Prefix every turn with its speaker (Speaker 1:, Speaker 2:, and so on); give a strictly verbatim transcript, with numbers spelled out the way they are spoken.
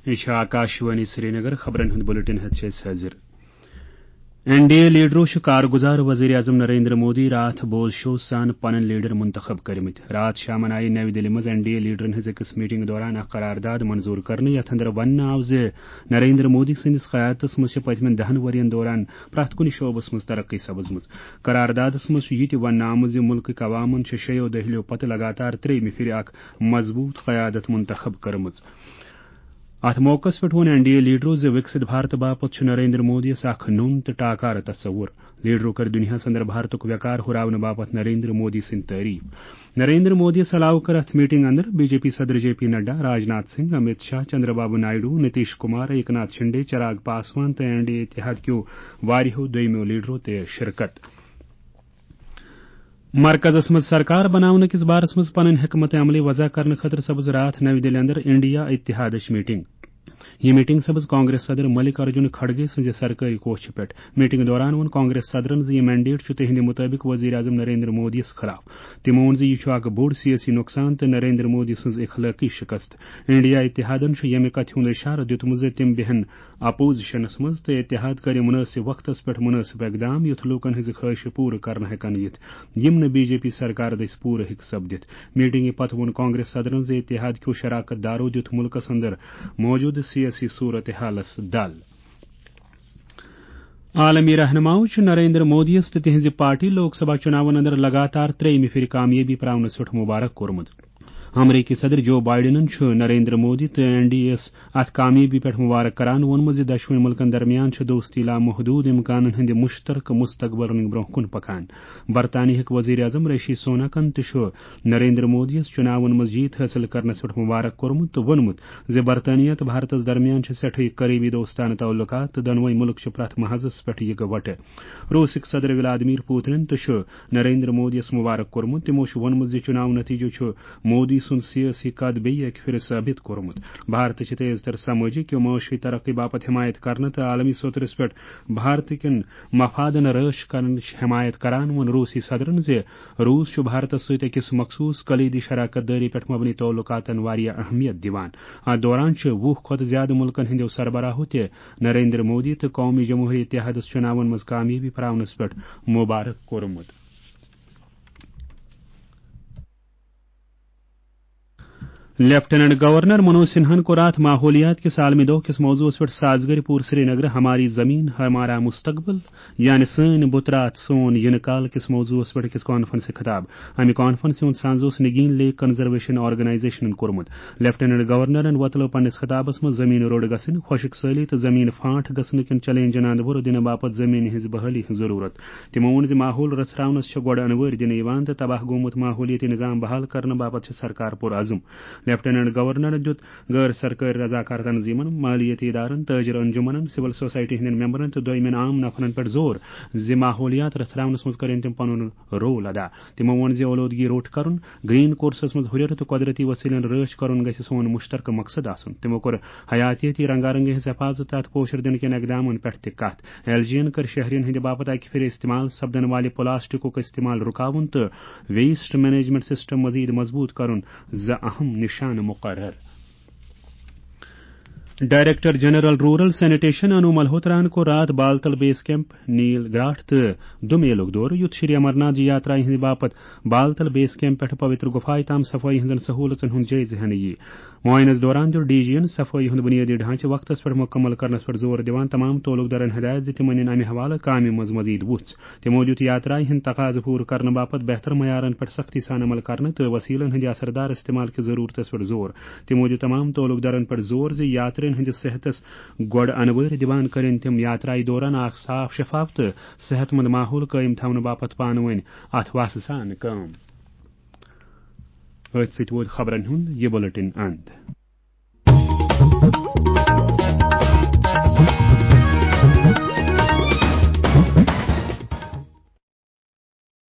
Speaker 1: یہ آکاشوانی سری نگر خبرن ہند بلٹن ہت حاضر این ڈی اے لیڈرو کارگزار وزیر اعظم نریندر مودی رات بول شو سان پن لیڈر منتخب کرمت رات شامن آئی نئی دہلی مز این ڈی اے لیڈرن ہز اکس میٹنگ دوران اخ قرارداد منظور کرنے یتھ اندر ون آو ز نریندر مودی سندس قیادتس مز پتمن دہن ورین دوران پرت کن شعبس مز ترقی سپزمژ قراردادس مز یہ ون آمت ز ملک عوامن شیو دہلیو پتہ لگاتار تریمہ پھر اخ مضبوط قیادت منتخب کرمز ات موقع پہ ون این ڈی اے لیڈرو ز وکست بھارت باپت نریندر مودیس اخ نون تو ٹاکار تصور لیڈرو کر دنیا اندر بھارتک وقار ہراؤن باپت نریندر مودی سند تعریف نریندر مودیس علاوہ کر ات میٹنگ اندر بی جے پی صدر جے پی نڈا راجناتھ سنگھ امت شاہ چندر بابو نائیڈو نتیش کمار ایکناتھ شنڈے چراغ پاسوان تو این ڈی اے اتحاد کیو واریہو دویمو لیڈرو تہ شرکت مرکزس مز سرکار بناون کس بارس مز پنن حکمت عملی وضع کرنے خاطر سپز رات نئی دہلی اندر انڈیا اتحادچ میٹنگ یہ میٹنگ سپز کانگریس صدر ملک ارجن کھڑگے سز سرکاری کوچ پہ میٹنگ دوران ون کانگریس صدرن یہ مینڈیٹ تہند مطابق وزیر اعظم نریندر مودیس خلاف تمو وون یہ اخ بوڑ سیاسی نقصان تو نریندر مودی سز اخلاقی شکست انڈیا اتحادن یمہ کتھ ہند اشارہ دیتمت ز تم بہن اپوزیشنس مز تو اتحاد کر مناسب وقتس پہ مناسب اقدام یتھ لوکن ہز خواہش پور کرنے ہیکن یت یم نہ بی جے پی سرکار دس پور ہک سپدت میٹنگ پتہ وون کانگریس صدرن ز اتحاد کیو شراکت دارو دیت ملکس اندر موجود سیاسی صورت حالس دل عالمی رہنماؤ نریندر مودیس تو تہذ پارٹی لوک سبھا چناون اندر لگاتار تریمہ پھر کامیابی پراونس پہ مبارک کورمت امریکی صدر جو بائیڈنن نریندر مودی تو این ڈی ایس ات کامیابی پہ مبارک کران وونمت ز دشوئی ملکن درمیان دوستی لامحدود امکان ہند مشترکہ مستقبل برہ کن پکان برطانیہ وزیر اعظم ریشی سوناکن تہ نریندر مودیس چناون مز جیت حاصل کرنس پہ مبارک کورمت تو وونمت ز برطانیہ تو بھارتس درمیان سٹھے قریبی دوستانہ تعلقات تو دونوئی ملک پرت محاذس پہ یکوٹہ روسک صدر ولادیمیر پوتن تہ نریندر مودیس مبارک کورمت تمو وونمت ز چناو نتیجہ مودی سن سیاسی قد بی اک پھر ثابت کورمت بھارت تیز تر سماجی کی معاشی ترقی باپت حمایت کرنے تو عالمی سطرس پہ بھارت کن مفادن رٲچھ کرنے حمایت کران ون روسی صدرن ز روس بھارتس ست اکس مخصوص کلیدی شراکت داری پہ مبنی تعلقاتن واریاہ اہمیت دیوان ات دوران وُہ کھت زیادہ ملکن ہندو سربراہو تہ نریندر مودی تو قومی جمہوری اتحادس چناون مز کامیابی پراونس پہ مبارک کورمت لیفٹیننٹ گورنر منوج سنہا کو رات ماحولیات کے عالمی دہ کس موضوع پہ سازگاری پور سری نگر ہماری زمین ہمارا مستقبل یعنی سن بترات سون ین کال کس موضوع پہ کس کانفرنس خطاب امہ کانفرنس ہند سانز نگین لیک کنزرویشن آرگنائزیشن کورمت لیفٹیننٹ گورنرن وتلو پنس خطابس مز زمین روڑ گھن خشک سالی تو زمین فانٹ گھن کن چیلنجن اند بر دن باپت زمین ہز بحالی ضرورت تمو وون ز ماحول رژاونس گوڑ انوار دن تو تباہ گومت ماحولیاتی نظام بحال کرنے باپت سرکار پور عزم لیفٹیننٹ گورنر دیت غیر سرکاری رضاکار تنظیمن مالیاتی ادارن تاجر انجمن سول سوسائٹی ہند ممبرن تو دویمن عام نفرن پہ زور ز ماحولیات رژاونس مز کرن تم پن رول ادا تمو وون ز اولودگی روٹ کرن گرین کورسس مز ہریر تو قدرتی وسیلن رٲچھ کرن گژھِ سون مشترکہ مقصد آسن تمو کور حیاتیاتی رنگارنگی ہز حفاظت تحت پوشر دن کن اقدامن پہ تہ کت ایل جی ین کر شہرین ہند باپت اکہ پھر استعمال سپدن والہ پلاسٹکک استعمال رکاون تو ویسٹ مینجمنٹ سسٹم مزید مضبوط کرن ز اہم نشان مقرر ڈائریکٹر جنرل رورل سینیٹیشن انو ملہوتران کو رات بالتل بیس کیمپ نیل گراٹ تو دو میلک دور یوت شری امرناتھ جی یاترا ہند باپت بالتل بیس کیمپ پہ پوتر گفائے تام صفائی ہزن سہولتن ہند جائزہ ہن یہ معائنس دوران دور ڈی جی صفائی ہند بنیادی ڈھانچہ وقتس پہ مکمل کرنس پہ زور دیوان تمام تعلق دارن ہدایت ز تم ان امہ حوالہ کامہ مز مزید وُژھ تمو دیت یاترا ہند تقاضہ پور کرنے باپت بہتر معیارن پہ سختی سان عمل کرنے تو وسیلن ہند اثردار استعمال کی ضرورت پہ زور تمو دیت تمام تعلق دارن پہ زور ز یاترین ہندس صحتس گوڑ انوار دیوان کرن تم یاترائی دوران اخ صاف شفاف تو صحت مند ماحول قائم تھون باپت پان ون ات واسہ سان کام ست ووت خبرن ہند یہ بلٹن اند